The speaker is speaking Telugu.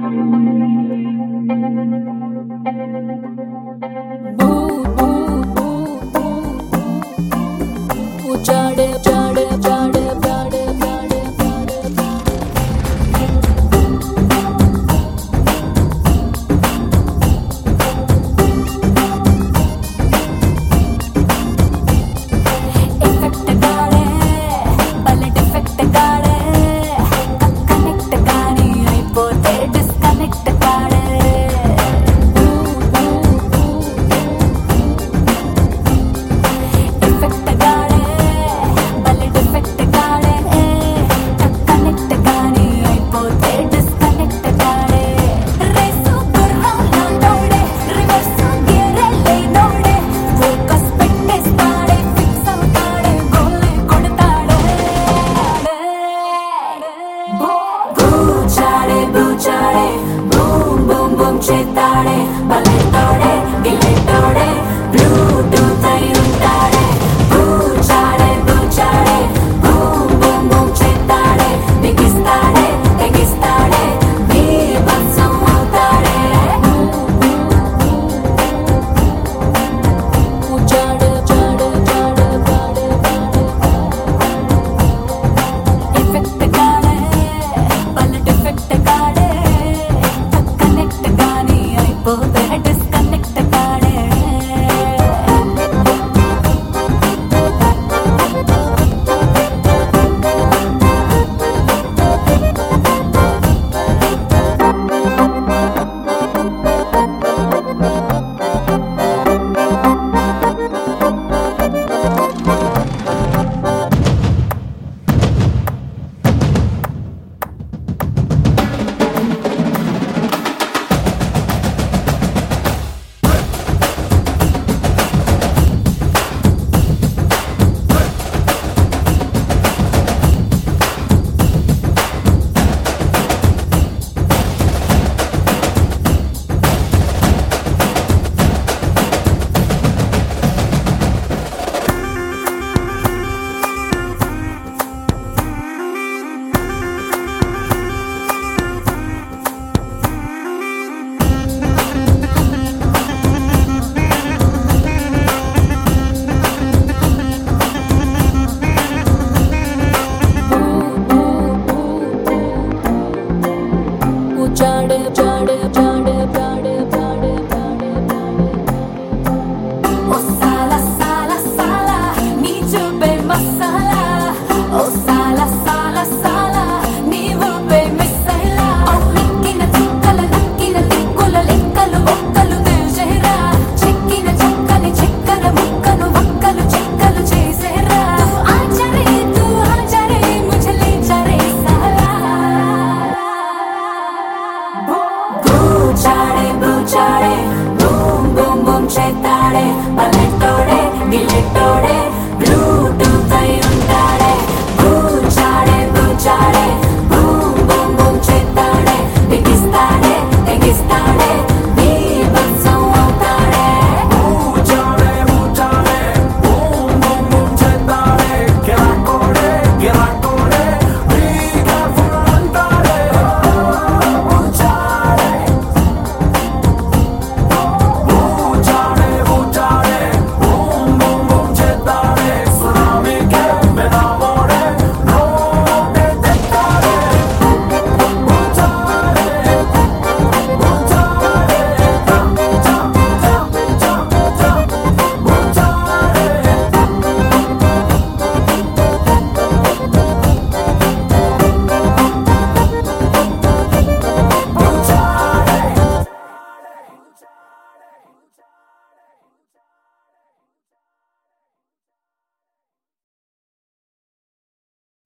చేతాడే బలెటోడే గిలెటోడే బ్లూటూత్ అయి ఉంటాడే బూచాడే బూచాడే బూమ్ బూమ్ బూమ్ చేతాడే బిగిస్తాడే తెగిస్తాడే బీభత్సం అవుతాడే చాడే చాడే చాడే చాడే ఎఫెక్ట్ కాడే బలెట్ ఎఫెక్ట్ కాడే డిస్కనెక్ట్ కాడే చాడే చాడే చాడే చాడే చాడే చాడే ఓ సాలా సాలా సాలా నీ చూపే మసాలా ఓ సాలా సాలా సాలా నీ ఊపే మిస్సైలా నక్కిన చుక్కల నక్కిన తిక్కుల లెక్కలు ఒక్కలు తెలిసేరా చెక్కిన చక్కని చక్కెర ముక్కను వక్కలు చెక్కలు చేసేరా తూ ఆచరే ముझे ले जा रे साला బూచాడే బూమ్ బూమ్ బూమ్ చేతాడే బలెటోడే గిలెటోడే